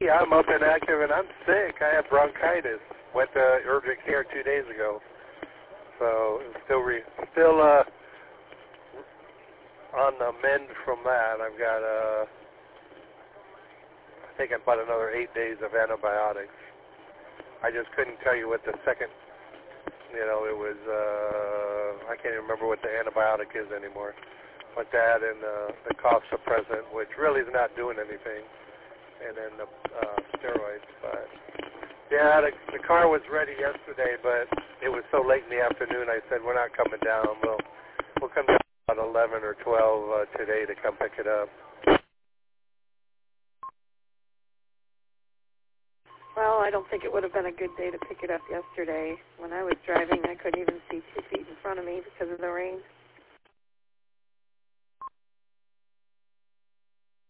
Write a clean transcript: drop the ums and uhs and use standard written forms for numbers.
Yeah, I'm up and active, and I'm sick. I have bronchitis. Went to urgent care 2 days ago. So still on the mend from that. I've got, I think about another 8 days of antibiotics. I just couldn't tell you what the second, it was, I can't even remember what the antibiotic is anymore. But that and the cough suppressant, which really is not doing anything, and then the steroids. But yeah, the car was ready yesterday, but it was so late in the afternoon. I said we're not coming down. We'll come down about 11 or 12 today to come pick it up. Well, I don't think it would have been a good day to pick it up yesterday. When I was driving, I couldn't even see 2 feet in front of me because of the rain.